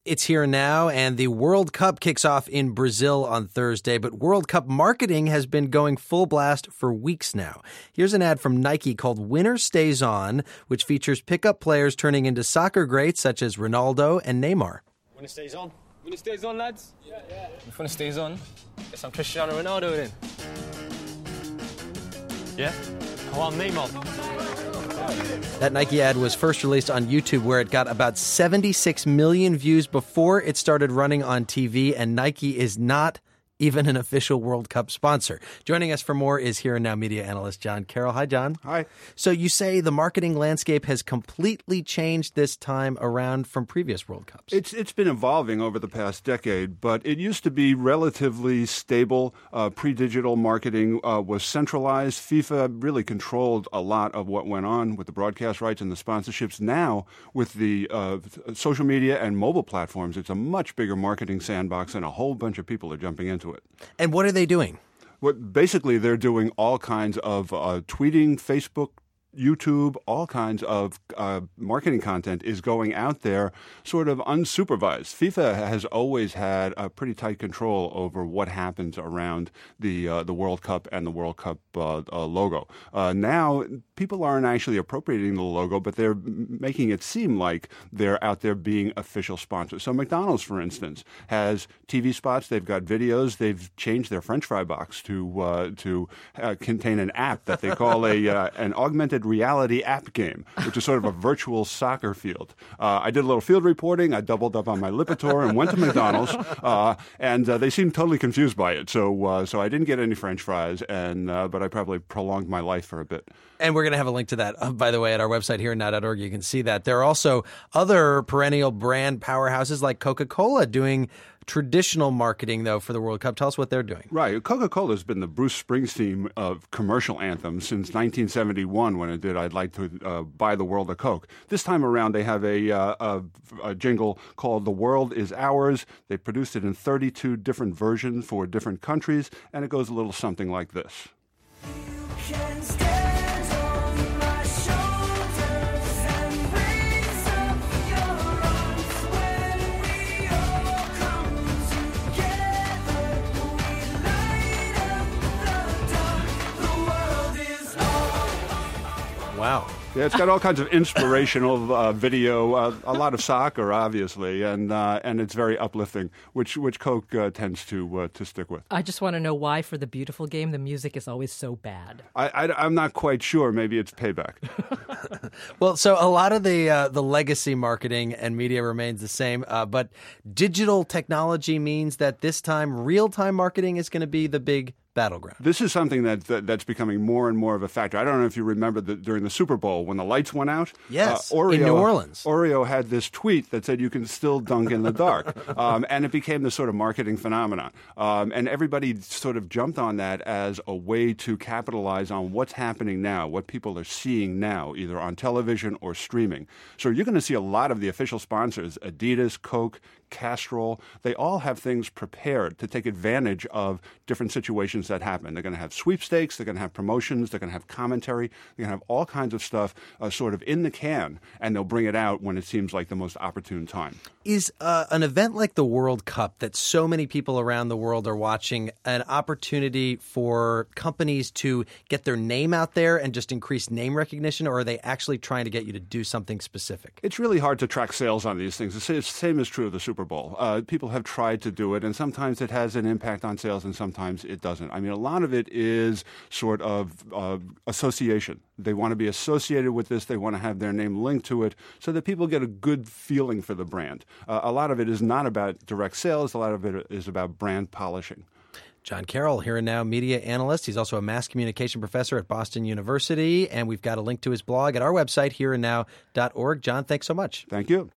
It's here now, and the World Cup kicks off in Brazil on Thursday, but World Cup marketing has been going full blast for weeks now. Here's an ad from Nike called Winner Stays On, which features pickup players turning into soccer greats such as Ronaldo and Neymar. Winner stays on. Winner stays on, lads. Yeah. If winner stays on, yes, I'm Cristiano Ronaldo then. Yeah? Oh, I'm Neymar. That Nike ad was first released on YouTube, where it got about 76 million views before it started running on TV, and Nike is not even an official World Cup sponsor. Joining us for more is Here and Now media analyst John Carroll. Hi, John. Hi. So you say the marketing landscape has completely changed this time around from previous World Cups. It's been evolving over the past decade, but it used to be relatively stable. Pre-digital marketing was centralized. FIFA really controlled a lot of what went on with the broadcast rights and the sponsorships. Now, with the social media and mobile platforms, it's a much bigger marketing sandbox, and a whole bunch of people are jumping into it. And what are they doing? Basically, they're doing all kinds of tweeting, Facebook, YouTube, all kinds of marketing content is going out there sort of unsupervised. FIFA has always had a pretty tight control over what happens around the World Cup and the World Cup logo. Now, people aren't actually appropriating the logo, but they're making it seem like they're out there being official sponsors. So McDonald's, for instance, has TV spots. They've got videos. They've changed their French fry box to contain an app that they call an augmented reality app game, which is sort of a virtual soccer field. I did a little field reporting. I doubled up on my Lipitor and went to McDonald's, and they seemed totally confused by it. So I didn't get any French fries, but I probably prolonged my life for a bit. And we're going to have a link to that, by the way, at our website, herenow.org. You can see that. There are also other perennial brand powerhouses like Coca-Cola doing traditional marketing, though, for the World Cup. Tell us what they're doing. Right. Coca-Cola has been the Bruce Springsteen of commercial anthems since 1971 when it did I'd Like to Buy the World a Coke. This time around, they have a jingle called The World is Ours. They produced it in 32 different versions for different countries, and it goes a little something like this. You can stand on my shoulders and raise up your arms when we all come together. We light up the dark. The world is ours. Wow. Yeah, it's got all kinds of inspirational video, a lot of soccer, obviously, and it's very uplifting, which Coke tends to stick with. I just want to know why, for the beautiful game, the music is always so bad. I'm not quite sure. Maybe it's payback. Well, so a lot of the legacy marketing and media remains the same, but digital technology means that this time real-time marketing is going to be the big battleground. This is something that's becoming more and more of a factor. I don't know if you remember during the Super Bowl when the lights went out. Yes, in New Orleans. Oreo had this tweet that said you can still dunk in the dark. And it became this sort of marketing phenomenon. And everybody sort of jumped on that as a way to capitalize on what's happening now, what people are seeing now, either on television or streaming. So you're going to see a lot of the official sponsors, Adidas, Coke, Castrol, they all have things prepared to take advantage of different situations that happen. They're going to have sweepstakes, they're going to have promotions, they're going to have commentary, they're going to have all kinds of stuff sort of in the can, and they'll bring it out when it seems like the most opportune time. Is an event like the World Cup that so many people around the world are watching an opportunity for companies to get their name out there and just increase name recognition, or are they actually trying to get you to do something specific? It's really hard to track sales on these things. The same is true of the Super Bowl. People have tried to do it, and sometimes it has an impact on sales, and sometimes it doesn't. I mean, a lot of it is sort of association. They want to be associated with this. They want to have their name linked to it so that people get a good feeling for the brand. A lot of it is not about direct sales. A lot of it is about brand polishing. John Carroll, Here and Now media analyst. He's also a mass communication professor at Boston University, and we've got a link to his blog at our website, herenow.org. John, thanks so much. Thank you.